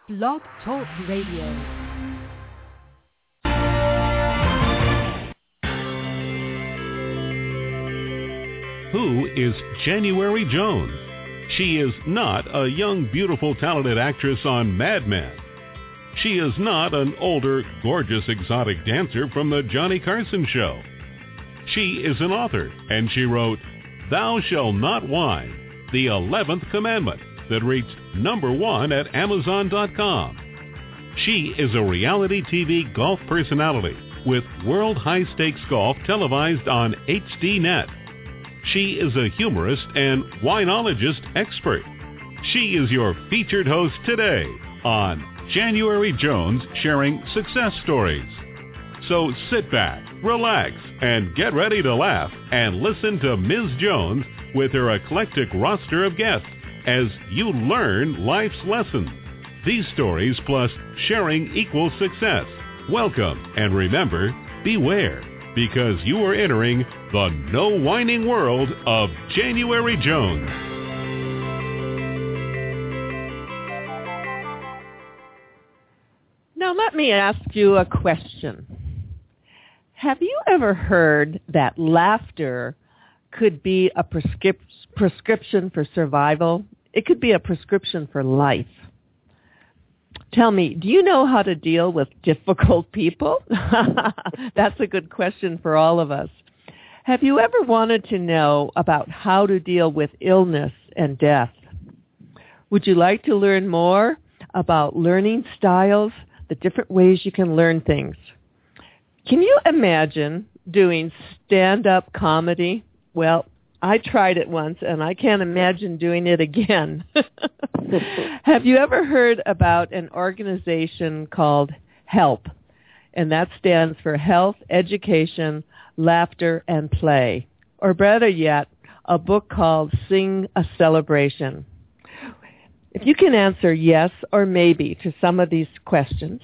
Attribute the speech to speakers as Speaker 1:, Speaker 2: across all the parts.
Speaker 1: Blog Talk Radio.
Speaker 2: Who is January Jones? She is not a young, beautiful, talented actress on Mad Men. She is not an older, gorgeous, exotic dancer from the Johnny Carson show. She is an author, and she wrote Thou Shalt Not Whine, the 11th Commandment, that reached #1 at Amazon.com. She is a reality TV golf personality with World High Stakes Golf televised on HDNet. She is a humorist and winologist expert. She is your featured host today on January Jones Sharing Success Stories. So sit back, relax, and get ready to laugh and listen to Ms. Jones with her eclectic roster of guests as you learn life's lessons. These stories plus sharing equals success. Welcome, and remember, beware, because you are entering the no whining world of January Jones.
Speaker 3: Now let me ask you a question. Have you ever heard that laughter could be a prescription for survival? It could be a prescription for life. Tell me, do you know how to deal with difficult people? That's a good question for all of us. Have you ever wanted to know about how to deal with illness and death? Would you like to learn more about learning styles, the different ways you can learn things? Can you imagine doing stand-up comedy? Well, I tried it once, and I can't imagine doing it again. Have you ever heard about an organization called HELP? And that stands for Health, Education, Laughter, and Play. Or better yet, a book called Sing a Celebration. If you can answer yes or maybe to some of these questions,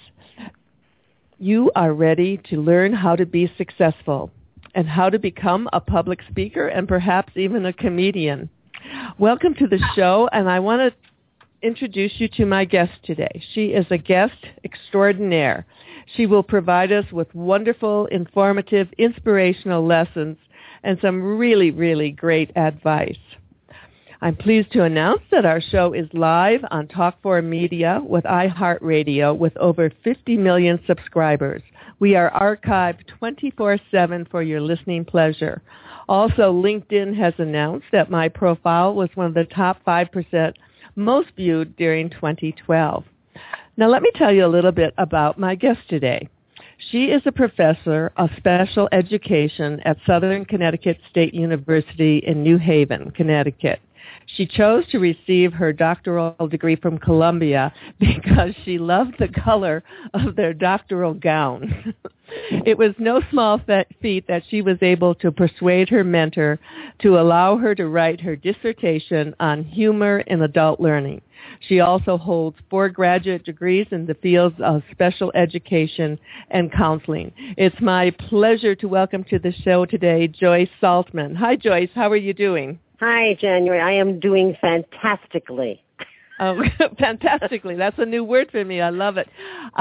Speaker 3: you are ready to learn how to be successful and how to become a public speaker and perhaps even a comedian. Welcome to the show, and I want to introduce you to my guest today. She is a guest extraordinaire. She will provide us with wonderful, informative, inspirational lessons and some really, really great advice. I'm pleased to announce that our show is live on Talk4 Media with iHeartRadio with over 50 million subscribers. We are archived 24/7 for your listening pleasure. Also, LinkedIn has announced that my profile was one of the top 5% most viewed during 2012. Now, let me tell you a little bit about my guest today. She is a professor of special education at Southern Connecticut State University in New Haven, Connecticut. She chose to receive her doctoral degree from Columbia because she loved the color of their doctoral gown. It was no small feat that she was able to persuade her mentor to allow her to write her dissertation on humor in adult learning. She also holds 4 graduate degrees in the fields of special education and counseling. It's my pleasure to welcome to the show today Joyce Saltman. Hi, Joyce. How are you doing?
Speaker 4: Hi, January. I am doing fantastically.
Speaker 3: Oh, fantastically. That's a new word for me. I love it.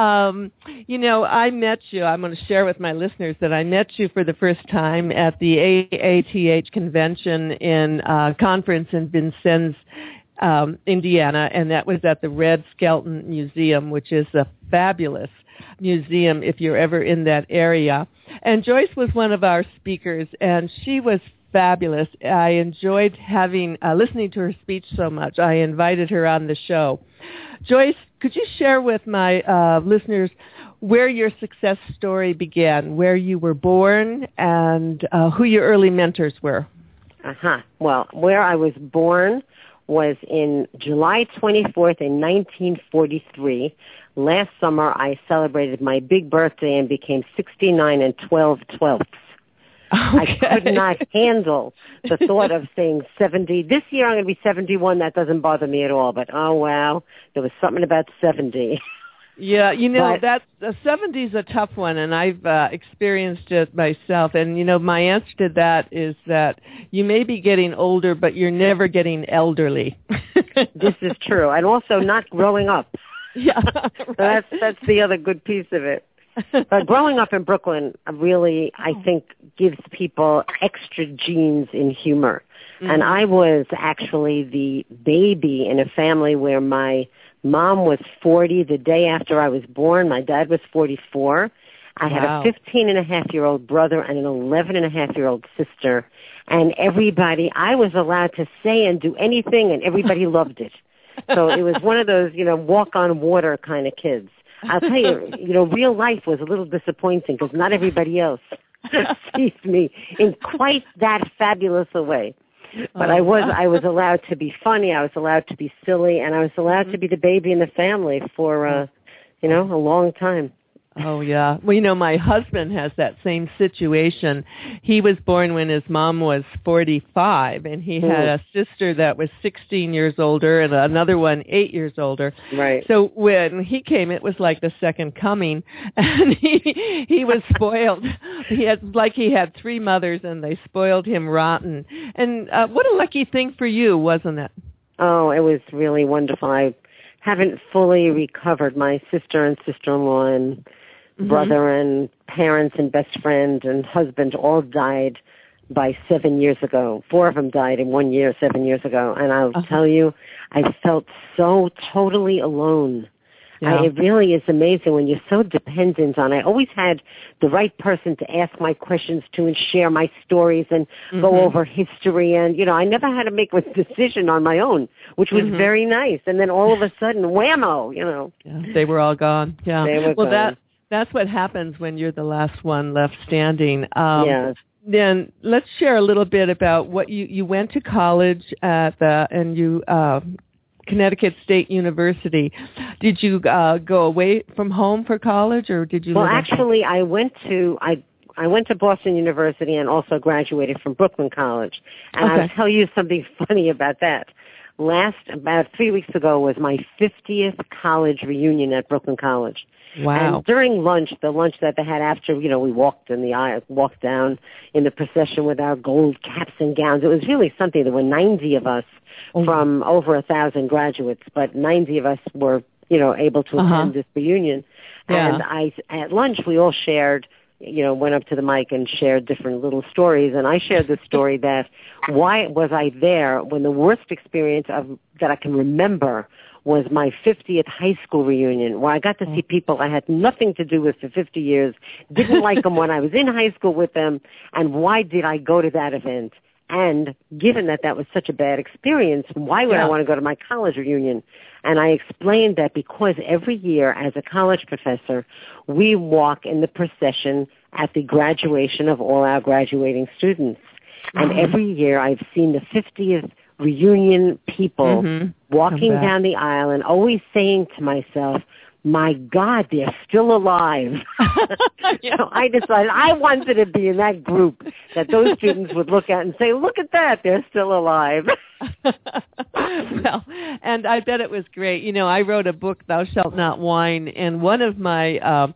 Speaker 3: I met you. I'm going to share with my listeners that I met you for the first time at the AATH convention in conference in Vincennes, Indiana, and that was at the Red Skelton Museum, which is a fabulous museum if you're ever in that area. And Joyce was one of our speakers, and she was fabulous. I enjoyed listening to her speech so much. I invited her on the show. Joyce, could you share with my listeners where your success story began, where you were born, and who your early mentors were?
Speaker 4: Well, where I was born was in July 24th in 1943. Last summer, I celebrated my big birthday and became 69 and 12/12.
Speaker 3: Okay.
Speaker 4: I could not handle the thought of saying 70. This year I'm going to be 71. That doesn't bother me at all. But, oh, wow, there was something about 70.
Speaker 3: Yeah, that 70 is a tough one, and I've experienced it myself. And, my answer to that is that you may be getting older, but you're never getting elderly.
Speaker 4: This is true. And also not growing up.
Speaker 3: Yeah, right.
Speaker 4: So that's the other good piece of it. But growing up in Brooklyn really, I think, gives people extra genes in humor. Mm-hmm. And I was actually the baby in a family where my mom was 40 the day after I was born. My dad was 44. I had a 15-and-a-half-year-old brother and an 11-and-a-half-year-old sister. And everybody, I was allowed to say and do anything, and everybody loved it. So it was one of those, walk on water kind of kids. I'll tell you, real life was a little disappointing because not everybody else sees me in quite that fabulous a way. But I was allowed to be funny, I was allowed to be silly, and I was allowed to be the baby in the family for, a long time.
Speaker 3: Oh, yeah. Well, my husband has that same situation. He was born when his mom was 45, and he had a sister that was 16 years older and another one 8 years older.
Speaker 4: Right.
Speaker 3: So when he came, it was like the second coming, and he was spoiled. He had three mothers, and they spoiled him rotten. And what a lucky thing for you, wasn't it?
Speaker 4: Oh, it was really wonderful. I haven't fully recovered. My sister and sister-in-law and brother and parents and best friend and husband all died by 7 years ago. 4 of them died in 1 year, 7 years ago. And I'll tell you, I felt so totally alone. Yeah. It really is amazing when you're so dependent on. I always had the right person to ask my questions to and share my stories and go over history. And, I never had to make a decision on my own, which was very nice. And then all of a sudden, whammo,
Speaker 3: Yeah, they were all gone. Yeah.
Speaker 4: They were gone.
Speaker 3: That's what happens when you're the last one left standing.
Speaker 4: Yes.
Speaker 3: Then let's share a little bit about what you went to college at Connecticut State University. Did you go away from home for college, or did you?
Speaker 4: Well, actually, I went to Boston University and also graduated from Brooklyn College. And I'll tell you something funny about that. About 3 weeks ago was my 50th college reunion at Brooklyn College.
Speaker 3: Wow.
Speaker 4: And during lunch, the lunch that they had after, we walked down in the procession with our gold caps and gowns. It was really something. There were 90 of us from over 1,000 graduates, but 90 of us were, able to attend this reunion.
Speaker 3: Yeah.
Speaker 4: And at lunch, we all shared, went up to the mic and shared different little stories. And I shared the story that why was I there when the worst experience that I can remember was my 50th high school reunion, where I got to see people I had nothing to do with for 50 years, didn't like them when I was in high school with them, and why did I go to that event? And given that was such a bad experience, why would I want to go to my college reunion? And I explained that because every year as a college professor, we walk in the procession at the graduation of all our graduating students. And every year I've seen the 50th reunion people walking down the aisle and always saying to myself, my God, they're still alive. So I decided I wanted to be in that group that those students would look at and say, look at that, they're still alive.
Speaker 3: Well, and I bet it was great. I wrote a book, Thou Shalt Not Whine, and one of my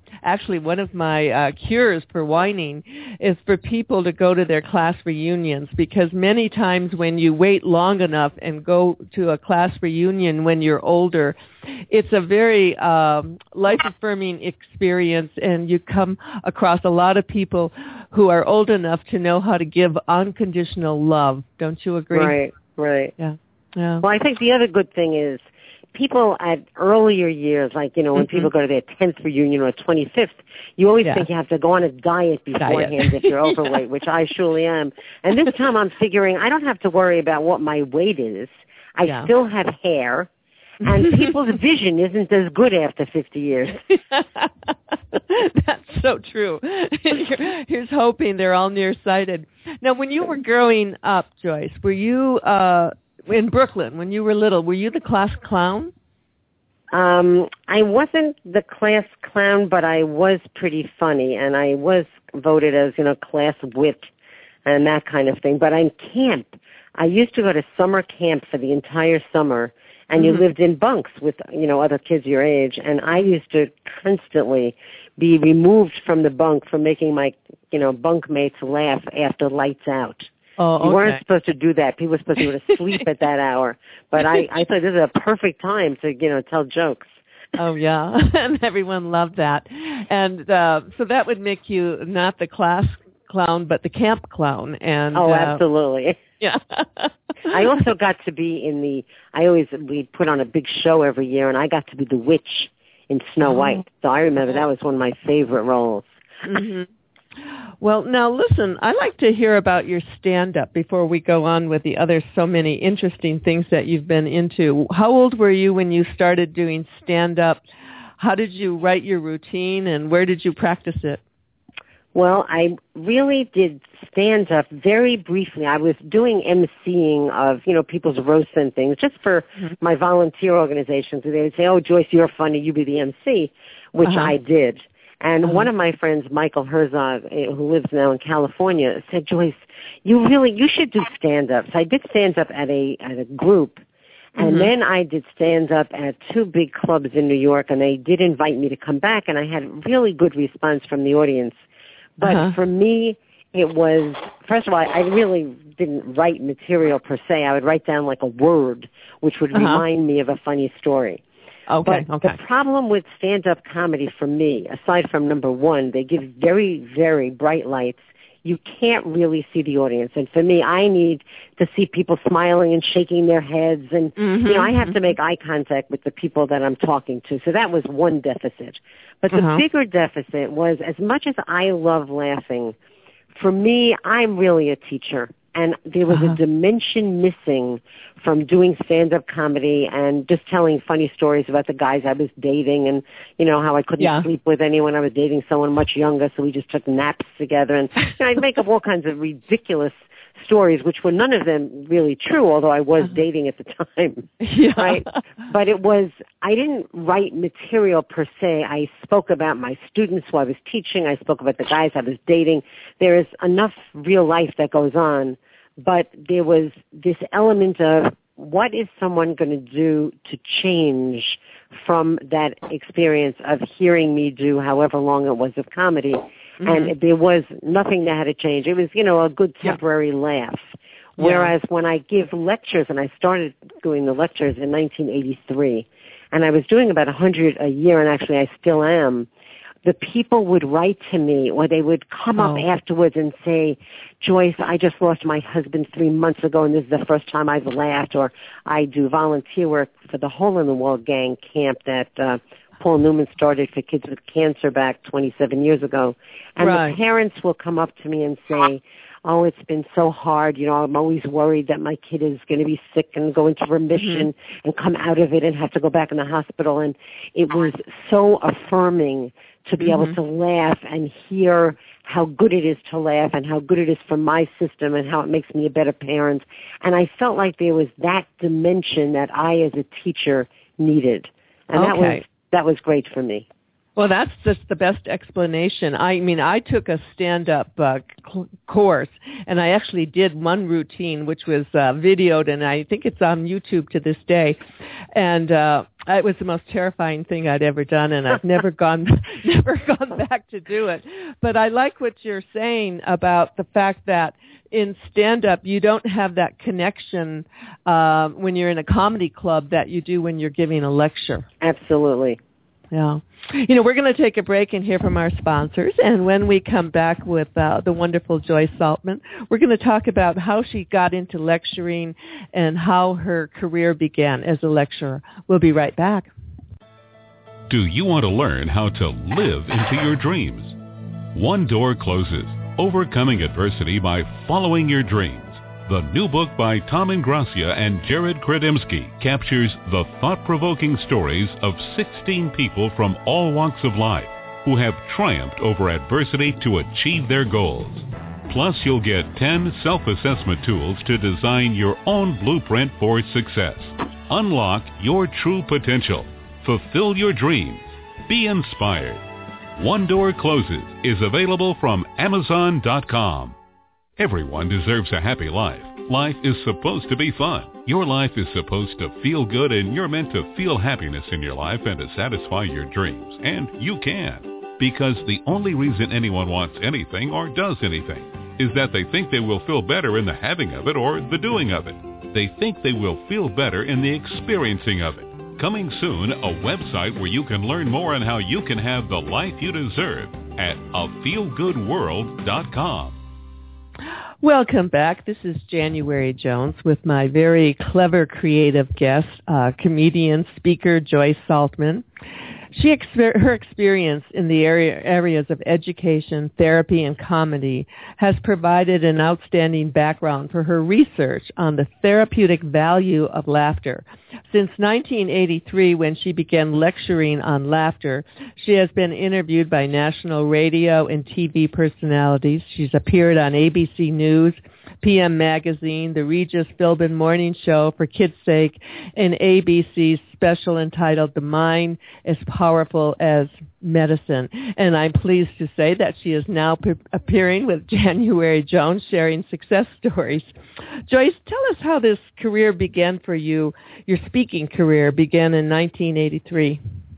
Speaker 3: cures for whining is for people to go to their class reunions, because many times when you wait long enough and go to a class reunion when you're older, it's a very life-affirming experience, and you come across a lot of people who are old enough to know how to give unconditional love. Don't you agree?
Speaker 4: Right.
Speaker 3: Yeah.
Speaker 4: Well, I think the other good thing is people at earlier years, like, when people go to their 10th reunion or 25th, you always think you have to go on a diet beforehand if you're overweight, which I surely am. And this time I'm figuring I don't have to worry about what my weight is. I still have hair. And people's vision isn't as good after 50 years.
Speaker 3: That's so true. Here's hoping they're all nearsighted. Now, when you were growing up, Joyce, were you in Brooklyn, when you were little, were you the class clown?
Speaker 4: I wasn't the class clown, but I was pretty funny, and I was voted as, class wit and that kind of thing. But in camp, I used to go to summer camp for the entire summer, and you lived in bunks with, other kids your age. And I used to constantly be removed from the bunk for making my, bunk mates laugh after lights out.
Speaker 3: Oh, okay.
Speaker 4: You weren't supposed to do that. People were supposed to go to sleep at that hour. But I thought this is a perfect time to, tell jokes.
Speaker 3: Oh, yeah. And everyone loved that. And so that would make you not the class clown, but the camp clown. And
Speaker 4: absolutely.
Speaker 3: Yeah.
Speaker 4: I also got to be we put on a big show every year, and I got to be the witch in Snow White. So I remember that was one of my favorite roles.
Speaker 3: Mm-hmm. Well, now listen, I'd like to hear about your stand-up before we go on with the other so many interesting things that you've been into. How old were you when you started doing stand-up? How did you write your routine, and where did you practice it?
Speaker 4: Well, I really did stand-up very briefly. I was doing emceeing of, people's roasts and things, just for my volunteer organizations. They would say, "Oh, Joyce, you're funny. You be the MC," which I did. And one of my friends, Michael Herzog, who lives now in California, said, "Joyce, you should do stand-up." So I did stand-up at a group. And then I did stand-up at 2 big clubs in New York, and they did invite me to come back, and I had really good response from the audience. But for me, it was, first of all, I really didn't write material per se. I would write down like a word, which would remind me of a funny story.
Speaker 3: Okay.
Speaker 4: The problem with stand-up comedy for me, aside from number one, they give very, very bright lights. You can't really see the audience. And for me, I need to see people smiling and shaking their heads. And, I have to make eye contact with the people that I'm talking to. So that was one deficit. But the bigger deficit was, as much as I love laughing, for me, I'm really a teacher. And there was a dimension missing from doing stand-up comedy and just telling funny stories about the guys I was dating and, how I couldn't sleep with anyone. I was dating someone much younger, so we just took naps together. And I'd make up all kinds of ridiculous stories, which were none of them really true, although I was dating at the time. Right? But I didn't write material per se. I spoke about my students who I was teaching. I spoke about the guys I was dating. There is enough real life that goes on, but there was this element of what is someone going to do to change from that experience of hearing me do however long it was of comedy. And there was nothing that had to change. It was, a good temporary laugh. Whereas when I give lectures, and I started doing the lectures in 1983, and I was doing about 100 a year, and actually I still am, the people would write to me, or they would come up afterwards and say, "Joyce, I just lost my husband 3 months ago, and this is the first time I've laughed." Or I do volunteer work for the Hole in the Wall gang camp that Paul Newman started for kids with cancer back 27 years ago. And the parents will come up to me and say, "Oh, it's been so hard. I'm always worried that my kid is going to be sick and go into remission and come out of it and have to go back in the hospital." And it was so affirming to be able to laugh and hear how good it is to laugh and how good it is for my system and how it makes me a better parent. And I felt like there was that dimension that I, as a teacher, needed. And that was great for me.
Speaker 3: Well, that's just the best explanation. I mean, I took a stand-up course, and I actually did one routine, which was videoed, and I think it's on YouTube to this day. And it was the most terrifying thing I'd ever done, and I've never gone back to do it. But I like what you're saying about the fact that in stand-up, you don't have that connection when you're in a comedy club that you do when you're giving a lecture.
Speaker 4: Absolutely.
Speaker 3: Yeah. We're going to take a break and hear from our sponsors. And when we come back with the wonderful Joyce Saltman, we're going to talk about how she got into lecturing and how her career began as a lecturer. We'll be right back.
Speaker 2: Do you want to learn how to live into your dreams? One Door Closes, Overcoming Adversity by Following Your Dreams. The new book by Tom Ingracia and Jared Kredemski captures the thought-provoking stories of 16 people from all walks of life who have triumphed over adversity to achieve their goals. Plus, you'll get 10 self-assessment tools to design your own blueprint for success. Unlock your true potential. Fulfill your dreams. Be inspired. One Door Closes is available from Amazon.com. Everyone deserves a happy life. Life is supposed to be fun. Your life is supposed to feel good, and you're meant to feel happiness in your life and to satisfy your dreams. And you can. Because the only reason anyone wants anything or does anything is that they think they will feel better in the having of it or the doing of it. They think they will feel better in the experiencing of it. Coming soon, a website where you can learn more on how you can have the life you deserve at afeelgoodworld.com.
Speaker 3: Welcome back. This is January Jones with my very clever, creative guest, comedian, speaker, Joyce Saltman. Her experience in the areas of education, therapy, and comedy has provided an outstanding background for her research on the therapeutic value of laughter. Since 1983, when she began lecturing on laughter, she has been interviewed by national radio and TV personalities. She's appeared on ABC News, PM Magazine, the Regis Philbin Morning Show for Kids' Sake, and ABC's special entitled The Mind as Powerful as Medicine. And I'm pleased to say that she is now appearing with January Jones, sharing success stories. Joyce, tell us how this career began for you. Your speaking career began in 1983.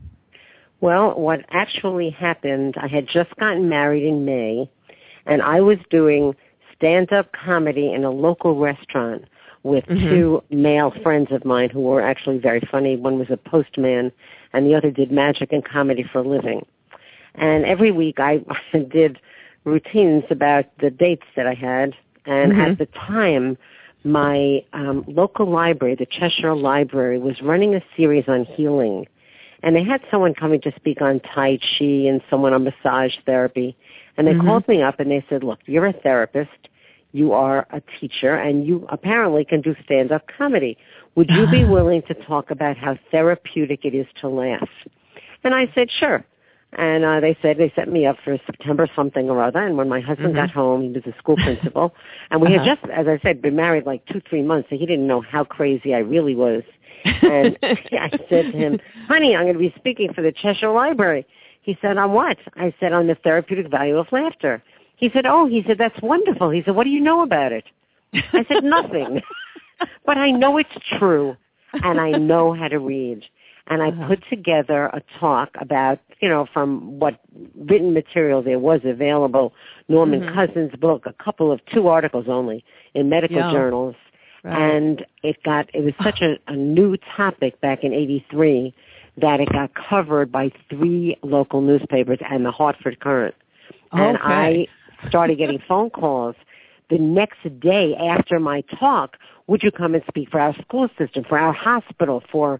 Speaker 4: Well, what actually happened, I had just gotten married in May, and I was doing stand-up comedy in a local restaurant with two male friends of mine who were actually very funny. One was a postman, and the other did magic and comedy for a living. And every week I did routines about the dates that I had. And at the time, my local library, the Cheshire Library, was running a series on healing. And they had someone coming to speak on Tai Chi and someone on massage therapy. And they called me up and they said, look, you're a therapist, you are a teacher, and you apparently can do stand-up comedy. Would you be willing to talk about how therapeutic it is to laugh? And I said, sure. And they set me up for September something or other. And when my husband got home, he was a school principal. And we had just, as I said, been married like 2-3 months, so he didn't know how crazy I really was. And I said to him, honey, I'm going to be speaking for the Cheshire Library. He said, on what? I said, on the therapeutic value of laughter. He said, that's wonderful. He said, what do you know about it? I said, nothing. But I know it's true, and I know how to read. And I put together a talk about, from what written material there was available, Norman Cousins' book, 2 articles only in medical journals. Right. And it was such a new topic back in 83 that it got covered by 3 local newspapers and the Hartford Courant. And I started getting phone calls the next day after my talk. Would you come and speak for our school system, for our hospital, for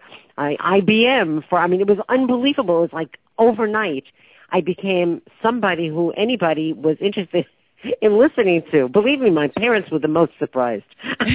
Speaker 4: IBM? It was unbelievable. It was like overnight I became somebody who anybody was interested in listening to. Believe me, my parents were the most surprised.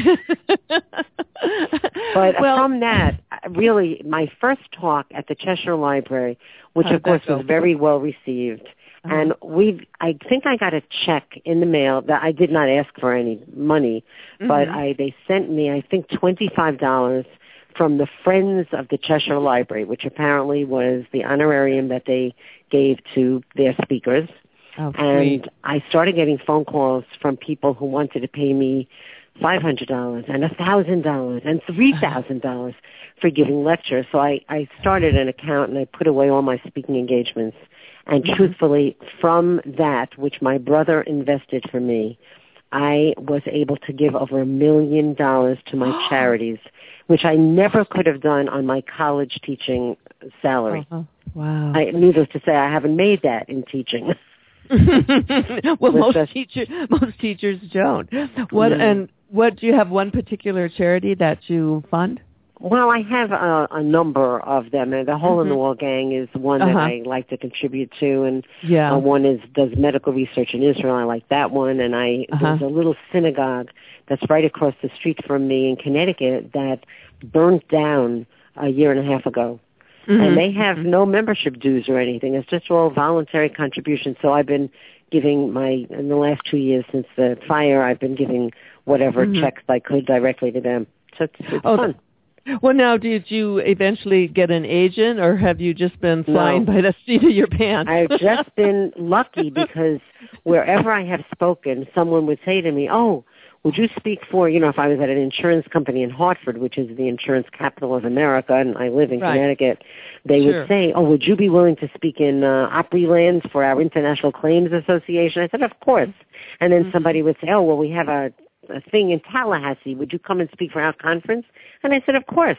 Speaker 4: But from that, really, my first talk at the Cheshire Library, which of course was very well received, and I think I got a check in the mail that I did not ask for any money, but they sent me, I think, $25 from the Friends of the Cheshire Library, which apparently was the honorarium that they gave to their speakers. Oh, and I started getting phone calls from people who wanted to pay me $500 and $1,000 and $3,000 for giving lectures. So I started an account and I put away all my speaking engagements. And truthfully, from that, which my brother invested for me, I was able to give over $1 million to my charities, which I never could have done on my college teaching salary.
Speaker 3: Wow.
Speaker 4: Needless to say, I haven't made that in teaching.
Speaker 3: Well, most teachers don't. What do you have one particular charity that you fund?
Speaker 4: Well, I have a number of them. And the Hole in the Wall Gang is one that I like to contribute to, and one does medical research in Israel. I like that one, and there's a little synagogue that's right across the street from me in Connecticut that burnt down a year and a half ago. And they have no membership dues or anything. It's just all voluntary contributions. So I've been giving in the last 2 years since the fire, I've been giving whatever checks I could directly to them. So it's fun.
Speaker 3: Well, now, did you eventually get an agent, or have you just been flying by the seat of your pants?
Speaker 4: I've just been lucky because wherever I have spoken, someone would say to me, would you speak for, if I was at an insurance company in Hartford, which is the insurance capital of America, and I live in Connecticut, they would say, would you be willing to speak in Opryland for our International Claims Association? I said, of course. And then somebody would say, we have a thing in Tallahassee. Would you come and speak for our conference? And I said, of course.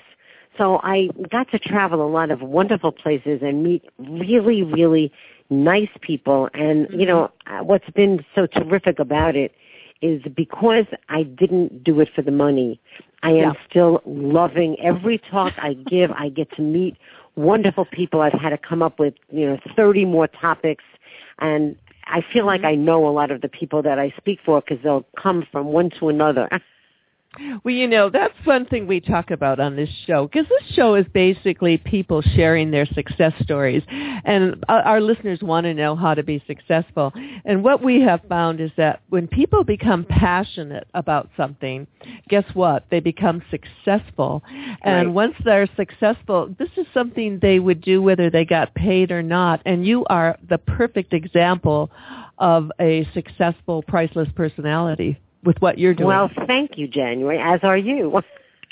Speaker 4: So I got to travel a lot of wonderful places and meet really, really nice people. And, you know, what's been so terrific about it is because I didn't do it for the money, I am still loving every talk I give. I get to meet wonderful people. I've had to come up with, 30 more topics. And I feel like I know a lot of the people that I speak for because they'll come from one to another.
Speaker 3: Well, that's one thing we talk about on this show, because this show is basically people sharing their success stories, and our listeners want to know how to be successful. And what we have found is that when people become passionate about something, guess what? They become successful. And once they're successful, this is something they would do whether they got paid or not. And you are the perfect example of a successful, priceless personality with what you're doing.
Speaker 4: Well, thank you, January, as are you.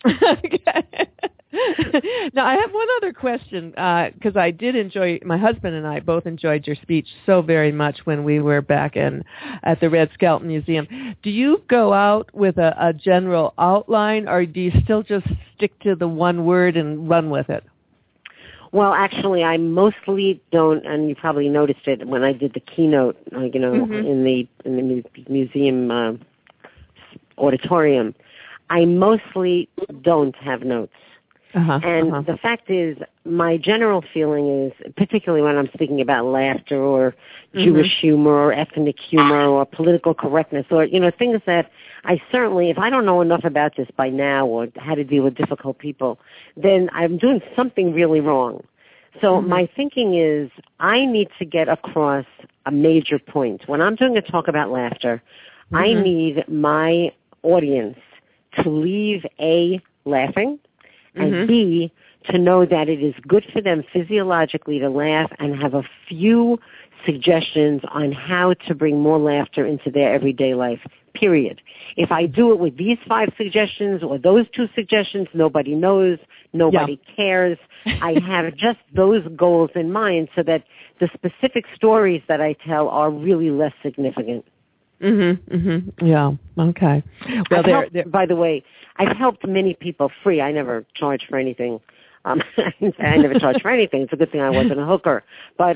Speaker 3: Now, I have one other question, because I did enjoy, my husband and I both enjoyed your speech so very much when we were back at the Red Skelton Museum. Do you go out with a general outline, or do you still just stick to the one word and run with it?
Speaker 4: Well, actually, I mostly don't, and you probably noticed it when I did the keynote, in the museum auditorium. I mostly don't have notes. The fact is, my general feeling is, particularly when I'm speaking about laughter or Jewish humor or ethnic humor or political correctness or, things that I certainly, if I don't know enough about this by now or how to deal with difficult people, then I'm doing something really wrong. So my thinking is I need to get across a major point. When I'm doing a talk about laughter, I need my audience to leave A, laughing, and B, to know that it is good for them physiologically to laugh and have a few suggestions on how to bring more laughter into their everyday life, period. If I do it with these 5 suggestions or those 2 suggestions, nobody knows, nobody cares. I have just those goals in mind so that the specific stories that I tell are really less significant.
Speaker 3: Yeah. Okay. Well,
Speaker 4: by the way, I've helped many people free. I never charge for anything. I never charge for anything. It's a good thing I wasn't a hooker. But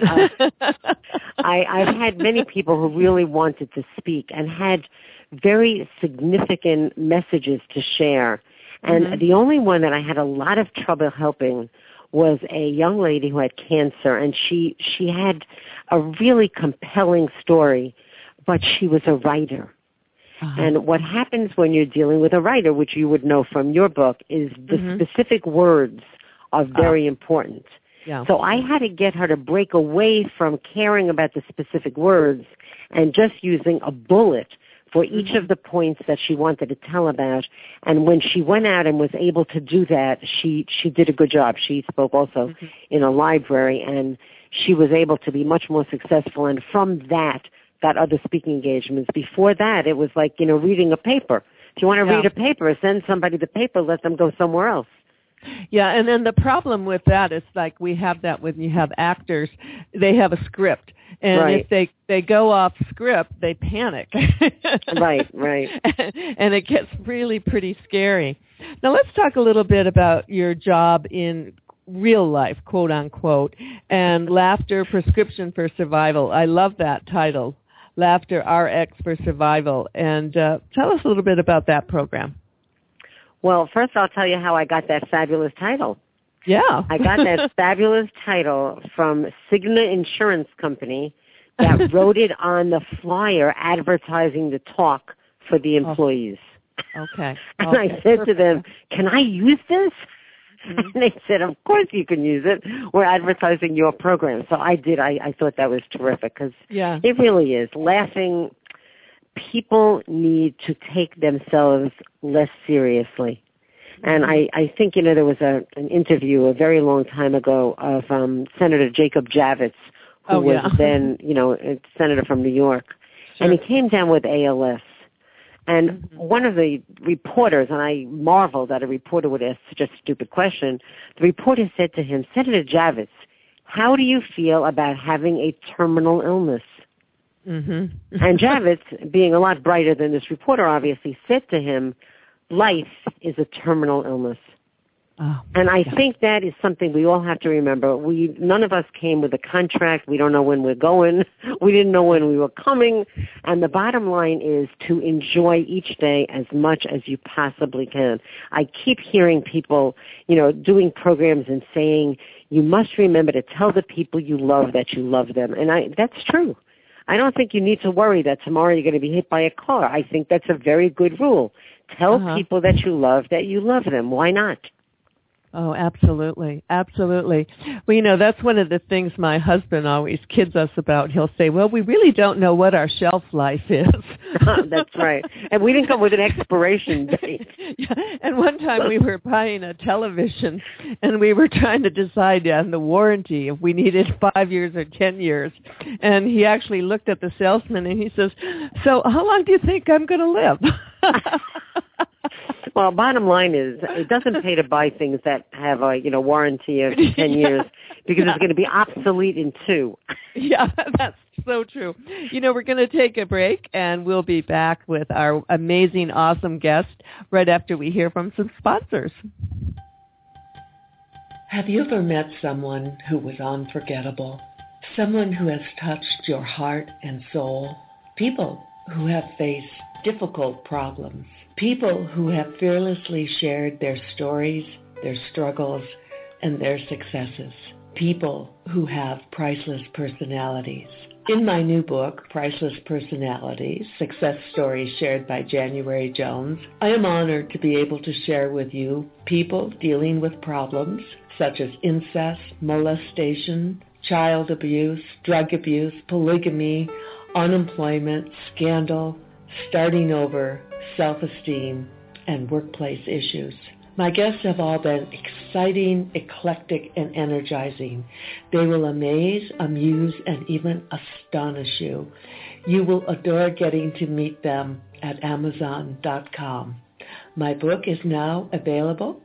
Speaker 4: I've had many people who really wanted to speak and had very significant messages to share. And the only one that I had a lot of trouble helping was a young lady who had cancer, and she had a really compelling story, but she was a writer. And what happens when you're dealing with a writer, which you would know from your book, is the specific words are very important.
Speaker 3: Yeah.
Speaker 4: So I had to get her to break away from caring about the specific words and just using a bullet for each of the points that she wanted to tell about. And when she went out and was able to do that, she did a good job. She spoke also in a library, and she was able to be much more successful. And from that, got other speaking engagements. Before that, it was like, reading a paper. If you want to read a paper, send somebody the paper, let them go somewhere else.
Speaker 3: Yeah, and then the problem with that is like we have that when you have actors, they have a script. And if they go off script, they panic.
Speaker 4: Right.
Speaker 3: And it gets really pretty scary. Now let's talk a little bit about your job in real life, quote unquote, and Laughter Prescription for Survival. I love that title, Laughter RX for Survival. And tell us a little bit about that program.
Speaker 4: Well, first I'll tell you how I got that fabulous title.
Speaker 3: Yeah.
Speaker 4: I got that fabulous title from Cigna Insurance Company that wrote it on the flyer advertising the talk for the employees.
Speaker 3: Okay.
Speaker 4: And I said to them, can I use this? And they said, of course you can use it. We're advertising your program. So I did. I thought that was terrific because it really is. Laughing, people need to take themselves less seriously. And I think, there was an interview a very long time ago of Senator Jacob Javits, who was then, a senator from New York. Sure. And he came down with ALS. And one of the reporters, and I marveled that a reporter would ask such a stupid question, the reporter said to him, Senator Javits, how do you feel about having a terminal illness? And Javits, being a lot brighter than this reporter obviously, said to him, life is a terminal illness. And I think that is something we all have to remember. None of us came with a contract. We don't know when we're going. We didn't know when we were coming. And the bottom line is to enjoy each day as much as you possibly can. I keep hearing people, doing programs and saying, you must remember to tell the people you love that you love them. And that's true. I don't think you need to worry that tomorrow you're going to be hit by a car. I think that's a very good rule. Tell people that you love them. Why not?
Speaker 3: Oh, absolutely. Absolutely. Well, that's one of the things my husband always kids us about. He'll say, well, we really don't know what our shelf life is.
Speaker 4: That's right. And we didn't come with an expiration date.
Speaker 3: Yeah. And one time we were buying a television, and we were trying to decide on the warranty if we needed 5 years or 10 years. And he actually looked at the salesman, and he says, so how long do you think I'm going to live?
Speaker 4: Well, bottom line is it doesn't pay to buy things that have a warranty of 10 years because it's going to be obsolete in 2.
Speaker 3: Yeah, that's so true. We're going to take a break, and we'll be back with our amazing, awesome guest right after we hear from some sponsors. Have you ever met someone who was unforgettable? Someone who has touched your heart and soul? People who have faced difficult problems. People who have fearlessly shared their stories, their struggles, and their successes. People who have priceless personalities. In my new book, Priceless Personalities, Success Stories Shared by January Jones, I am honored to be able to share with you people dealing with problems such as incest, molestation, child abuse, drug abuse, polygamy, unemployment, scandal, starting over, self-esteem, and workplace issues. My guests have all been exciting, eclectic, and energizing. They will amaze, amuse, and even astonish you. You will adore getting to meet them at Amazon.com. My book is now available,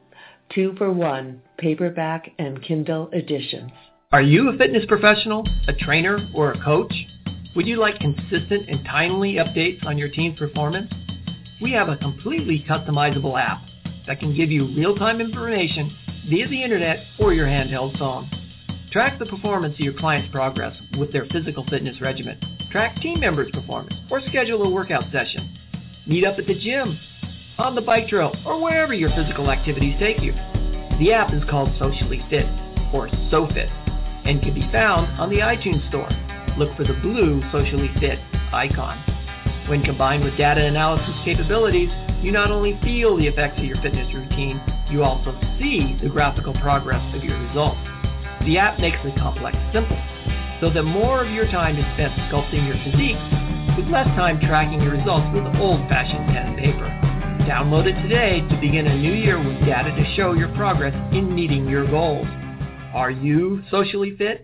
Speaker 3: 2-for-1, paperback and Kindle editions.
Speaker 5: Are you a fitness professional, a trainer, or a coach? Would you like consistent and timely updates on your team's performance? We have a completely customizable app that can give you real-time information via the internet or your handheld phone. Track the performance of your client's progress with their physical fitness regimen. Track team members' performance or schedule a workout session. Meet up at the gym, on the bike trail, or wherever your physical activities take you. The app is called Socially Fit, or SoFit, and can be found on the iTunes Store. Look for the blue Socially Fit icon. When combined with data analysis capabilities, you not only feel the effects of your fitness routine, you also see the graphical progress of your results. The app makes the complex simple, so that more of your time is spent sculpting your physique, with less time tracking your results with old-fashioned pen and paper. Download it today to begin a new year with data to show your progress in meeting your goals. Are you socially fit?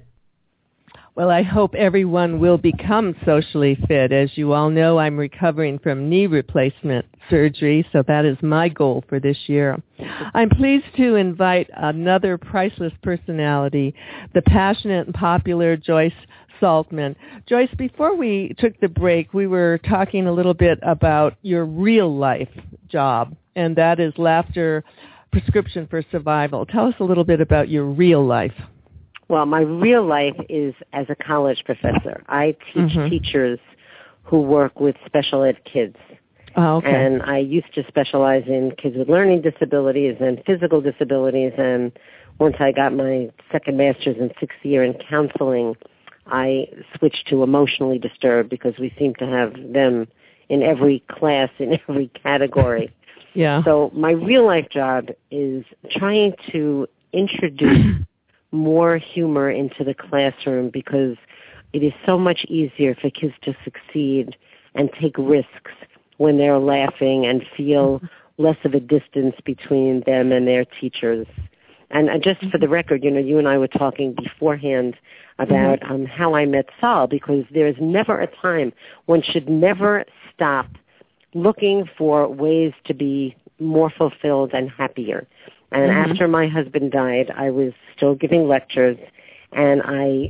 Speaker 3: Well, I hope everyone will become socially fit. As you all know, I'm recovering from knee replacement surgery, so that is my goal for this year. I'm pleased to invite another priceless personality, the passionate and popular Joyce Saltman. Joyce, before we took the break, we were talking a little bit about your real life job, and that is Laughter Prescription for Survival. Tell us a little bit about your real life.
Speaker 4: Well, my real life is as a college professor. I teach teachers who work with special ed kids.
Speaker 3: Oh, okay.
Speaker 4: And I used to specialize in kids with learning disabilities and physical disabilities. And once I got my second master's and 6th year in counseling, I switched to emotionally disturbed because we seem to have them in every class, in every category.
Speaker 3: Yeah.
Speaker 4: So my real life job is trying to introduce more humor into the classroom because it is so much easier for kids to succeed and take risks when they're laughing and feel less of a distance between them and their teachers. And just for the record, you and I were talking beforehand about how I met Sal, because there is never a time, one should never stop looking for ways to be more fulfilled and happier. And after my husband died, I was still giving lectures, and I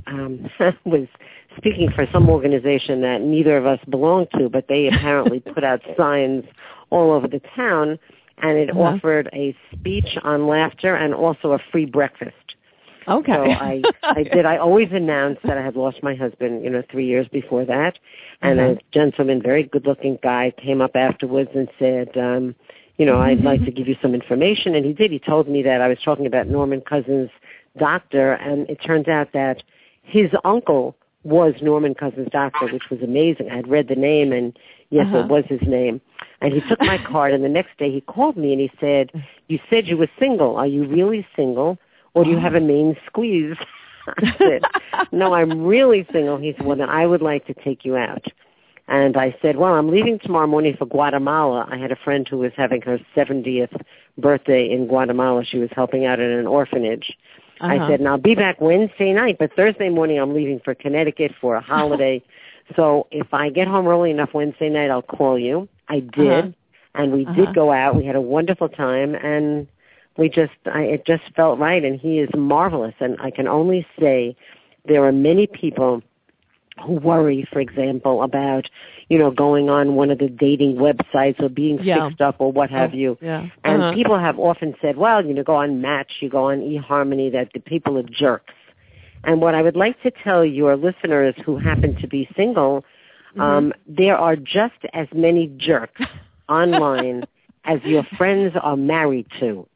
Speaker 4: was speaking for some organization that neither of us belonged to, but they apparently put out signs all over the town. and it offered a speech on laughter and also a free breakfast.
Speaker 3: Okay.
Speaker 4: So I did. I always announced that I had lost my husband, 3 years before that. And a gentleman, very good-looking guy, came up afterwards and said, I'd like to give you some information. And he did. He told me that I was talking about Norman Cousins' doctor, and it turns out that his uncle was Norman Cousins' doctor, which was amazing. I had read the name, and yes, it was his name. And he took my card, and the next day he called me, and he said, you said you were single. Are you really single, or do you have a main squeeze? I said, no, I'm really single. He said, well, then I would like to take you out. And I said, well, I'm leaving tomorrow morning for Guatemala. I had a friend who was having her 70th birthday in Guatemala. She was helping out at an orphanage. I said, and I'll be back Wednesday night, but Thursday morning I'm leaving for Connecticut for a holiday. So if I get home early enough Wednesday night, I'll call you. I did, and we did go out. We had a wonderful time, and it just felt right, and he is marvelous. And I can only say there are many people who worry, for example, about, going on one of the dating websites or being fixed up or what have you.
Speaker 3: Yeah.
Speaker 4: And people have often said, well, go on Match, you go on eHarmony, that the people are jerks. And what I would like to tell your listeners who happen to be single, there are just as many jerks online as your friends are married to.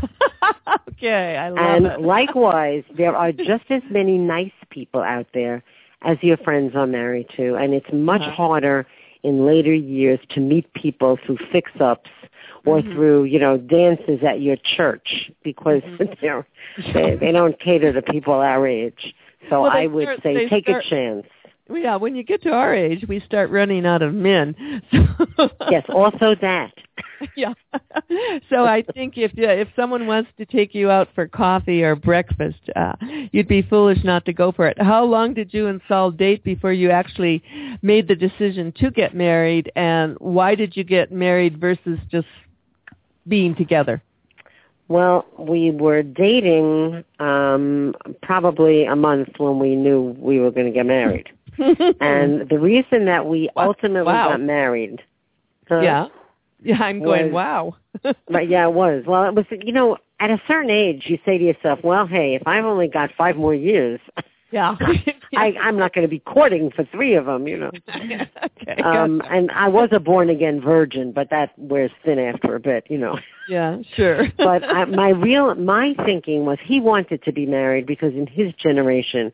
Speaker 3: Okay, I love
Speaker 4: and
Speaker 3: it.
Speaker 4: And likewise, there are just as many nice people out there as your friends are married to. And it's much harder in later years to meet people through fix-ups or through, dances at your church because they don't cater to people our age. So I would say take a chance.
Speaker 3: Yeah, when you get to our age, we start running out of men.
Speaker 4: Yes, also that.
Speaker 3: Yeah. So I think if someone wants to take you out for coffee or breakfast, you'd be foolish not to go for it. How long did you and Saul date before you actually made the decision to get married, and why did you get married versus just being together?
Speaker 4: Well, we were dating probably a month when we knew we were going to get married. And the reason that we ultimately got married...
Speaker 3: Yeah, I'm going, wow.
Speaker 4: But yeah, it was. Well, it was, at a certain age, you say to yourself, well, hey, if I've only got 5 more years...
Speaker 3: Yeah.
Speaker 4: I'm not going to be courting for 3 of them,
Speaker 3: Okay,
Speaker 4: and I was a born-again virgin, but that wears thin after a bit,
Speaker 3: Yeah, sure.
Speaker 4: But my thinking was he wanted to be married because in his generation,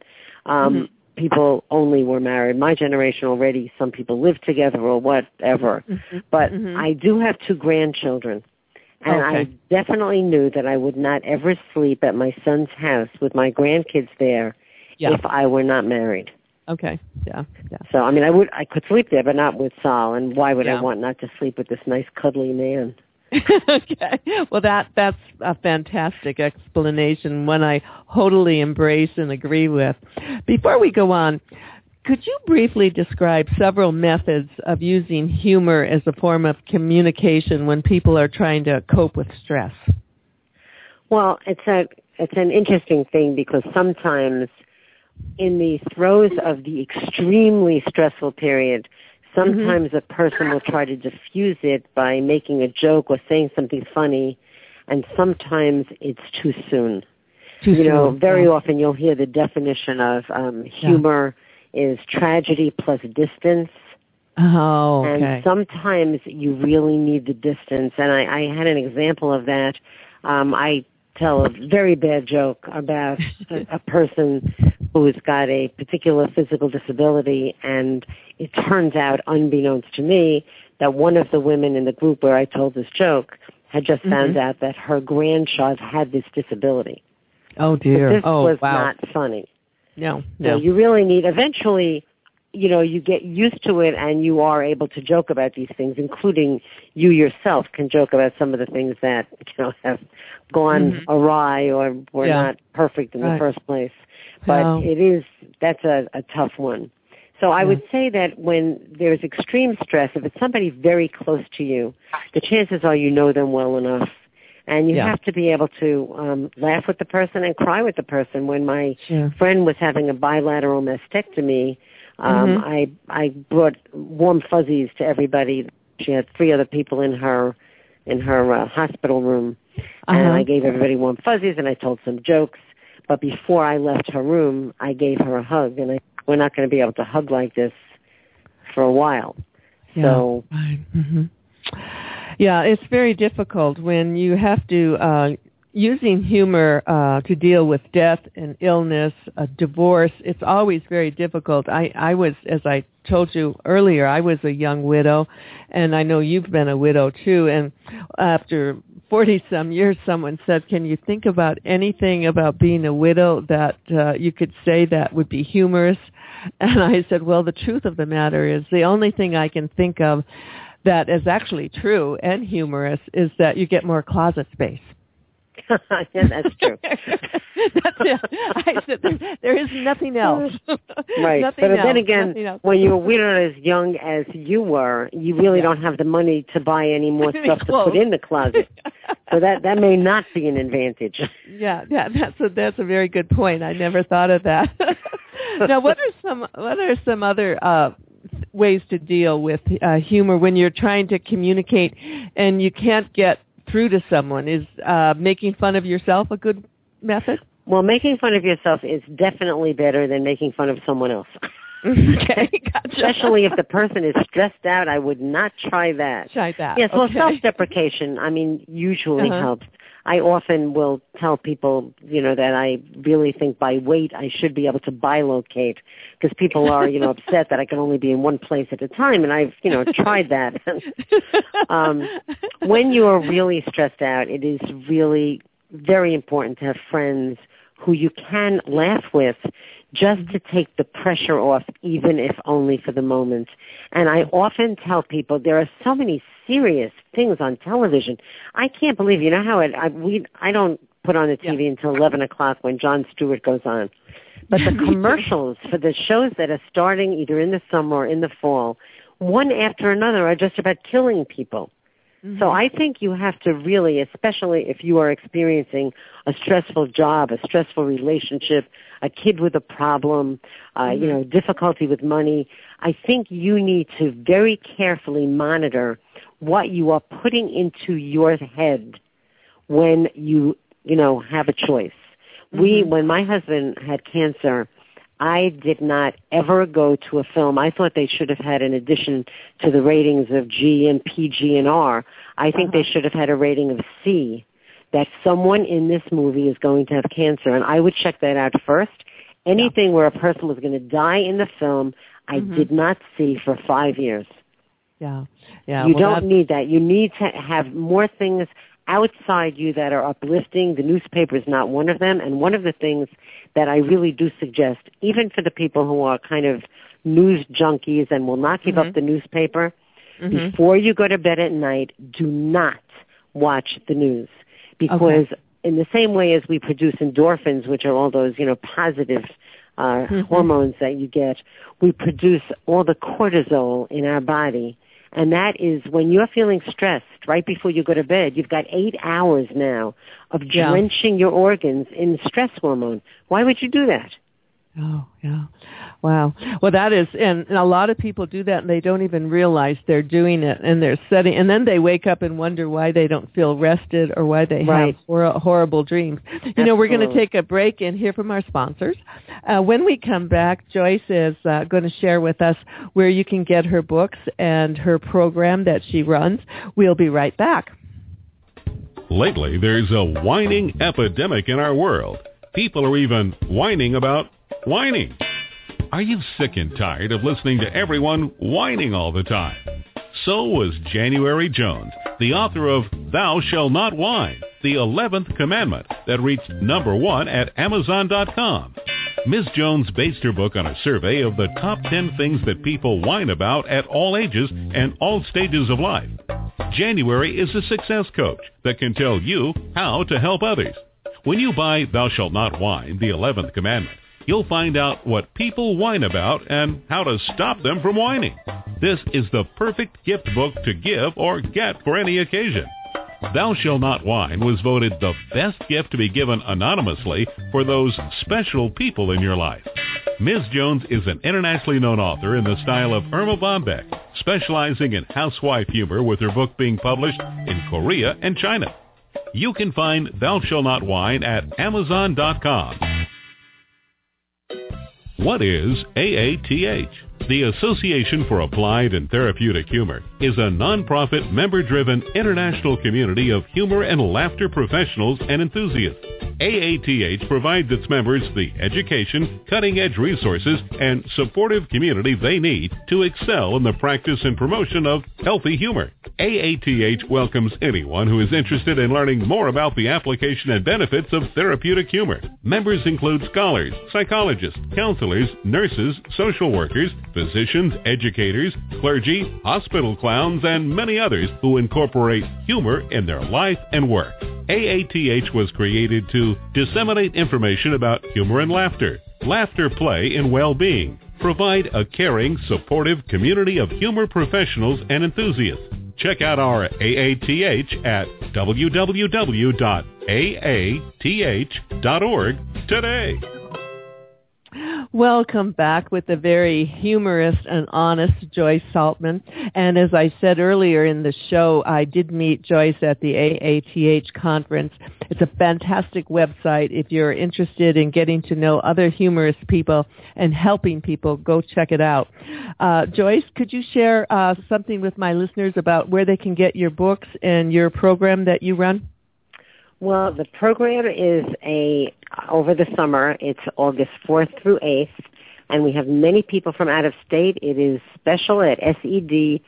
Speaker 4: people only were married. My generation already, some people live together or whatever. But I do have 2 grandchildren. And I definitely knew that I would not ever sleep at my son's house with my grandkids there if I were not married.
Speaker 3: Okay. Yeah.
Speaker 4: So I could sleep there, but not with Saul. And why would I want not to sleep with this nice cuddly man?
Speaker 3: Okay. Well, that's a fantastic explanation, one I totally embrace and agree with. Before we go on, could you briefly describe several methods of using humor as a form of communication when people are trying to cope with stress?
Speaker 4: Well, it's an interesting thing because sometimes in the throes of the extremely stressful period, sometimes a person will try to diffuse it by making a joke or saying something funny, and sometimes it's too soon. Very often you'll hear the definition of humor is tragedy plus distance.
Speaker 3: Oh, okay.
Speaker 4: And sometimes you really need the distance. And I had an example of that. I tell a very bad joke about a person who's got a particular physical disability, and it turns out, unbeknownst to me, that one of the women in the group where I told this joke had just found out that her grandchild had this disability.
Speaker 3: Oh, dear.
Speaker 4: So this was not funny.
Speaker 3: No.
Speaker 4: So you really need, eventually, you get used to it and you are able to joke about these things, including you yourself can joke about some of the things that, have gone awry or were not perfect in the first place. But that's a tough one. So I would say that when there's extreme stress, if it's somebody very close to you, the chances are you know them well enough. And you have to be able to laugh with the person and cry with the person. When my friend was having a bilateral mastectomy, I brought warm fuzzies to everybody. She had 3 other people in her in her hospital room, and I gave everybody warm fuzzies, and I told some jokes. But before I left her room, I gave her a hug, and we're not going to be able to hug like this for a while.
Speaker 3: Yeah.
Speaker 4: So,
Speaker 3: yeah, it's very difficult when you have to using humor to deal with death and illness, divorce. It's always very difficult. I was, as I told you earlier, I was a young widow, and I know you've been a widow too. And after 40-some years, someone said, can you think about anything about being a widow that you could say that would be humorous? And I said, well, the truth of the matter is the only thing I can think of that is actually true and humorous is that you get more closet space.
Speaker 4: Yeah, that's true.
Speaker 3: That's it. I said, there is nothing else.
Speaker 4: Right.
Speaker 3: Nothing
Speaker 4: but
Speaker 3: else,
Speaker 4: then again, when you're a widow as young as you were, you really don't have the money to buy any more stuff to put in the closet. So that may not be an advantage.
Speaker 3: Yeah, that's a very good point. I never thought of that. Now, what are some other ways to deal with humor when you're trying to communicate and you can't get through to someone? Is making fun of yourself a good method?
Speaker 4: Well, making fun of yourself is definitely better than making fun of someone else.
Speaker 3: Okay, gotcha.
Speaker 4: Especially if the person is stressed out, I would not try that.
Speaker 3: Try that.
Speaker 4: Yes, well,
Speaker 3: okay.
Speaker 4: Self-deprecation, usually helps. I often will tell people, that I really think by weight I should be able to bilocate because people are, upset that I can only be in one place at a time, and I've, tried that. When you are really stressed out, it is really very important to have friends who you can laugh with just to take the pressure off, even if only for the moment. And I often tell people there are so many serious things on television. I can't believe, how I don't put on the TV until 11 o'clock when Jon Stewart goes on. But the commercials for the shows that are starting either in the summer or in the fall, one after another are just about killing people. So I think you have to really, especially if you are experiencing a stressful job, a stressful relationship, a kid with a problem, difficulty with money, I think you need to very carefully monitor what you are putting into your head when you have a choice. When my husband had cancer, I did not ever go to a film. I thought they should have had, in addition to the ratings of G and PG and R, I think they should have had a rating of C, that someone in this movie is going to have cancer. And I would check that out first. Anything where a person was going to die in the film, I did not see for 5 years.
Speaker 3: Yeah.
Speaker 4: You don't need that. You need to have more things outside you that are uplifting. The newspaper is not one of them. And one of the things that I really do suggest, even for the people who are kind of news junkies and will not give up the newspaper, before you go to bed at night, do not watch the news. Because in the same way as we produce endorphins, which are all those, positive hormones that you get, we produce all the cortisol in our body. And that is when you're feeling stressed right before you go to bed, you've got 8 hours now of drenching your organs in stress hormone. Why would you do that?
Speaker 3: Oh, yeah. Wow. Well, that is, and a lot of people do that and they don't even realize they're doing it, and they're setting, and then they wake up and wonder why they don't feel rested or why they have horrible dreams. We're going to take a break and hear from our sponsors. When we come back, Joyce is going to share with us where you can get her books and her program that she runs. We'll be right back.
Speaker 2: Lately, there's a whining epidemic in our world. People are even whining about whining. Are you sick and tired of listening to everyone whining all the time? So was January Jones, the author of Thou Shalt Not Whine, the 11th Commandment that reached #1 at Amazon.com. Ms. Jones based her book on a survey of the top 10 things that people whine about at all ages and all stages of life. January is a success coach that can tell you how to help others. When you buy Thou Shalt Not Whine, the 11th Commandment, you'll find out what people whine about and how to stop them from whining. This is the perfect gift book to give or get for any occasion. Thou Shalt Not Whine was voted the best gift to be given anonymously for those special people in your life. Ms. Jones is an internationally known author in the style of Irma Bombeck, specializing in housewife humor with her book being published in Korea and China. You can find Thou Shall Not Whine at Amazon.com. What is AATH? The Association for Applied and Therapeutic Humor is a nonprofit, member-driven international community of humor and laughter professionals and enthusiasts. AATH provides its members the education, cutting-edge resources, and supportive community they need to excel in the practice and promotion of healthy humor. AATH welcomes anyone who is interested in learning more about the application and benefits of therapeutic humor. Members include scholars, psychologists, counselors, nurses, social workers, physicians, educators, clergy, hospital clowns, and many others who incorporate humor in their life and work. AATH was created to disseminate information about humor and laughter, play, and well-being, provide a caring, supportive community of humor professionals and enthusiasts. Check out our AATH at www.aath.org today.
Speaker 3: Welcome back with the very humorous and honest Joyce Saltman. And as I said earlier in the show, I did meet Joyce at the AATH conference. It's a fantastic website. If you're interested in getting to know other humorous people and helping people, go check it out. Joyce, could you share something with my listeners about where they can get your books and your program that you run?
Speaker 4: Well, the program is over the summer. It's August 4th through 8th, and we have many people from out of state. It is special at SED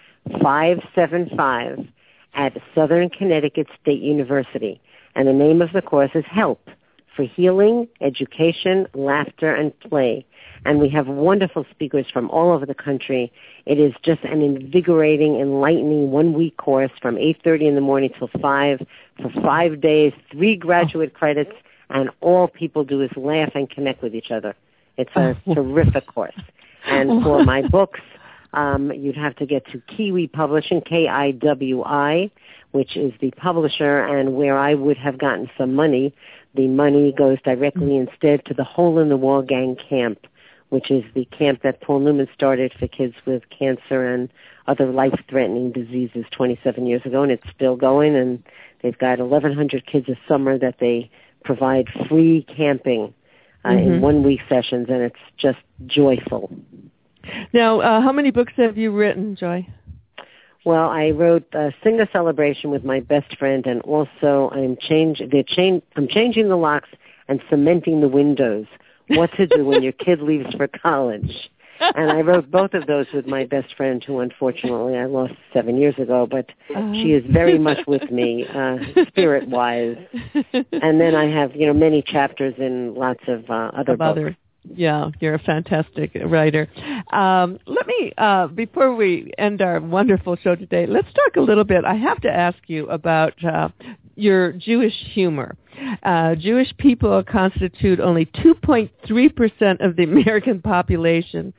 Speaker 4: 575 at Southern Connecticut State University. And the name of the course is Help for Healing, Education, Laughter, and Play. And we have wonderful speakers from all over the country. It is just an invigorating, enlightening one-week course from 8:30 in the morning till 5 for 5 days, 3 graduate credits, and all people do is laugh and connect with each other. It's a terrific course. And for my books, you'd have to get to Kiwi Publishing, KIWI, which is the publisher, and where I would have gotten some money. The money goes directly instead to the Hole in the Wall Gang Camp, which is the camp that Paul Newman started for kids with cancer and other life-threatening diseases 27 years ago, and it's still going, and they've got 1,100 kids a summer that they provide free camping in one-week sessions, and it's just joyful.
Speaker 3: Now, how many books have you written, Joy?
Speaker 4: Well, I wrote Sing a Celebration with my best friend, and also I'm changing the locks and cementing the windows. What to do when your kid leaves for college. And I wrote both of those with my best friend, who unfortunately I lost 7 years ago, but she is very much with me, spirit-wise. And then I have, many chapters in lots of other books.
Speaker 3: Yeah, you're a fantastic writer. Let me, before we end our wonderful show today, let's talk a little bit. I have to ask you about your Jewish humor. Jewish people constitute only 2.3% of the American population.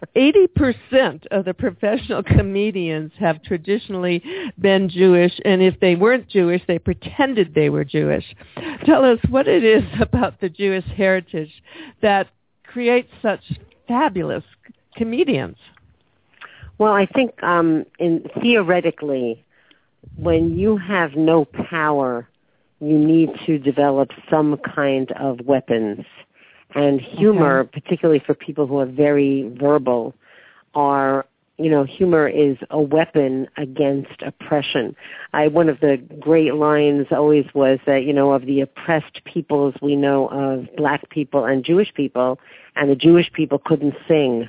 Speaker 3: 80% of the professional comedians have traditionally been Jewish, and if they weren't Jewish, they pretended they were Jewish. Tell us what it is about the Jewish heritage that creates such fabulous comedians.
Speaker 4: Well, I think theoretically, when you have no power, you need to develop some kind of weapons. And humor, particularly for people who are very verbal, humor is a weapon against oppression. One of the great lines always was that, of the oppressed peoples, we know of black people and Jewish people, and the Jewish people couldn't sing.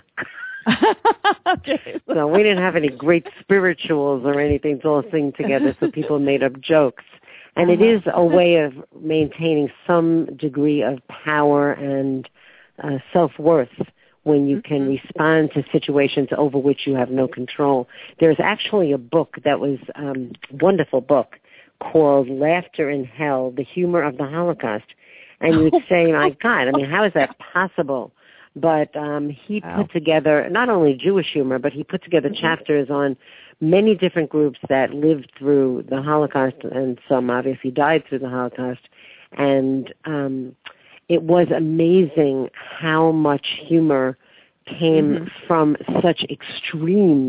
Speaker 3: Okay.
Speaker 4: So we didn't have any great spirituals or anything to all sing together, so people made up jokes. And it is a way of maintaining some degree of power and self-worth when you can respond to situations over which you have no control. There's actually a book that was a wonderful book called Laughter in Hell, The Humor of the Holocaust. And you would say, my God, how is that possible? But he put together not only Jewish humor, but he put together chapters on many different groups that lived through the Holocaust, and some obviously died through the Holocaust. And it was amazing how much humor came from such extreme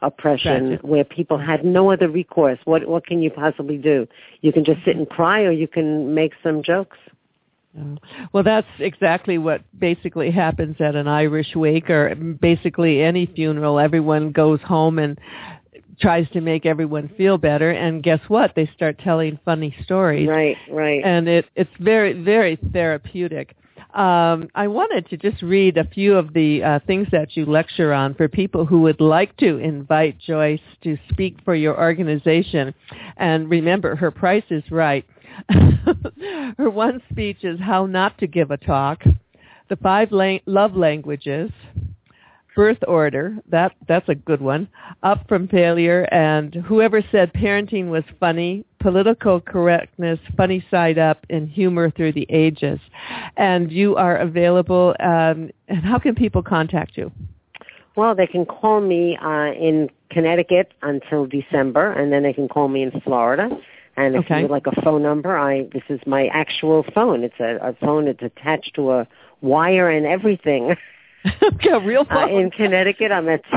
Speaker 4: oppression, where people had no other recourse. What can you possibly do? You can just sit and cry, or you can make some jokes.
Speaker 3: Well, that's exactly what basically happens at an Irish wake, or basically any funeral. Everyone goes home and tries to make everyone feel better, and guess what? They start telling funny stories.
Speaker 4: Right.
Speaker 3: And it's very, very therapeutic. I wanted to just read a few of the things that you lecture on for people who would like to invite Joyce to speak for your organization. And remember, her price is right. Her one speech is How Not to Give a Talk, the 5 love languages, birth order, that's a good one, up from failure, and whoever said parenting was funny, political correctness, funny side up, and humor through the ages. And you are available, and how can people contact you?
Speaker 4: Well, they can call me in Connecticut until December, and then they can call me in Florida. And if you would like a phone number, this is my actual phone. It's a phone. It's attached to a wire and everything.
Speaker 3: A real phone.
Speaker 4: In Connecticut, I'm at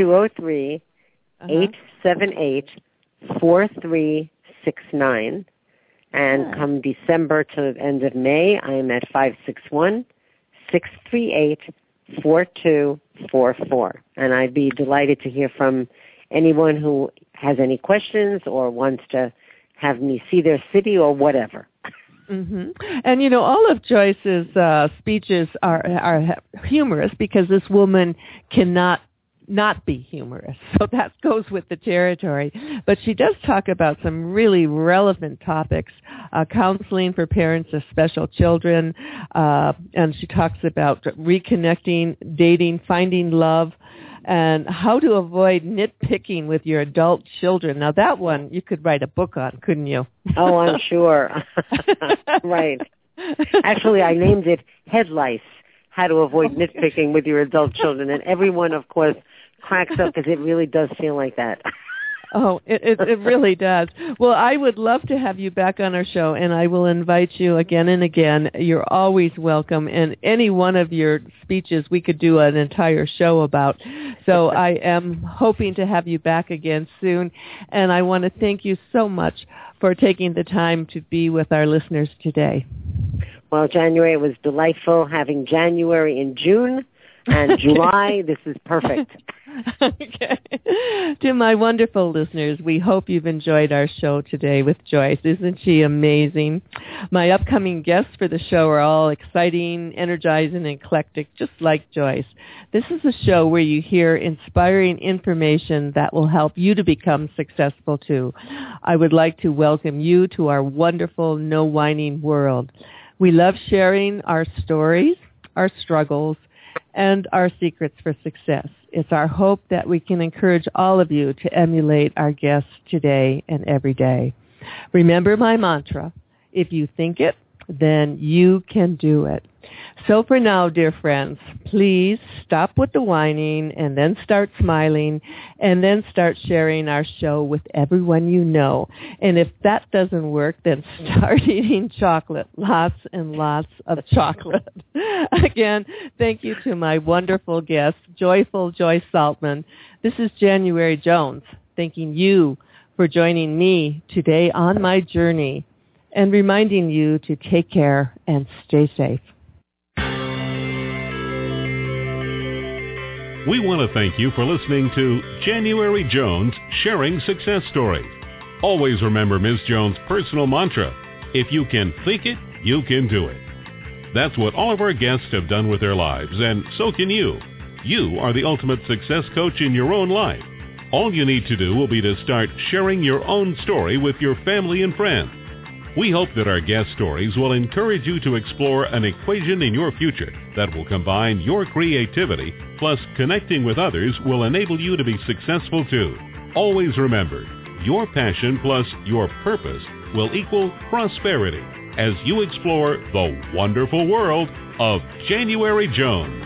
Speaker 4: 203-878-4369. And come December to the end of May, I'm at 561-638-4244. And I'd be delighted to hear from anyone who has any questions or wants to have me see their city or whatever.
Speaker 3: Mm-hmm. And, all of Joyce's speeches are humorous because this woman cannot not be humorous. So that goes with the territory. But she does talk about some really relevant topics, counseling for parents of special children, and she talks about reconnecting, dating, finding love, and how to avoid nitpicking with your adult children. Now, that one you could write a book on, couldn't you?
Speaker 4: Oh, I'm sure. Right. Actually, I named it Head Lice, How to Avoid Nitpicking with Your Adult Children. And everyone, of course, cracks up because it really does feel like that.
Speaker 3: Oh, it really does. Well, I would love to have you back on our show, and I will invite you again and again. You're always welcome, and any one of your speeches we could do an entire show about. So I am hoping to have you back again soon, and I want to thank you so much for taking the time to be with our listeners today.
Speaker 4: Well, January was delightful. Having January in June and July, this is perfect.
Speaker 3: Okay. To my wonderful listeners, we hope you've enjoyed our show today with Joyce. Isn't she amazing? My upcoming guests for the show are all exciting, energizing, and eclectic, just like Joyce. This is a show where you hear inspiring information that will help you to become successful too. I would like to welcome you to our wonderful No Whining world. We love sharing our stories, our struggles, and our secrets for success. It's our hope that we can encourage all of you to emulate our guests today and every day. Remember my mantra, if you think it, then you can do it. So for now, dear friends, please stop with the whining and then start smiling and then start sharing our show with everyone you know. And if that doesn't work, then start eating chocolate, lots and lots of chocolate. Again, thank you to my wonderful guest, Joyful Joyce Saltman. This is January Jones, thanking you for joining me today on my journey and reminding you to take care and stay safe.
Speaker 2: We want to thank you for listening to January Jones Sharing Success Stories. Always remember Ms. Jones' personal mantra, if you can think it, you can do it. That's what all of our guests have done with their lives, and so can you. You are the ultimate success coach in your own life. All you need to do will be to start sharing your own story with your family and friends. We hope that our guest stories will encourage you to explore an equation in your future that will combine your creativity plus connecting with others will enable you to be successful too. Always remember, your passion plus your purpose will equal prosperity as you explore the wonderful world of January Jones.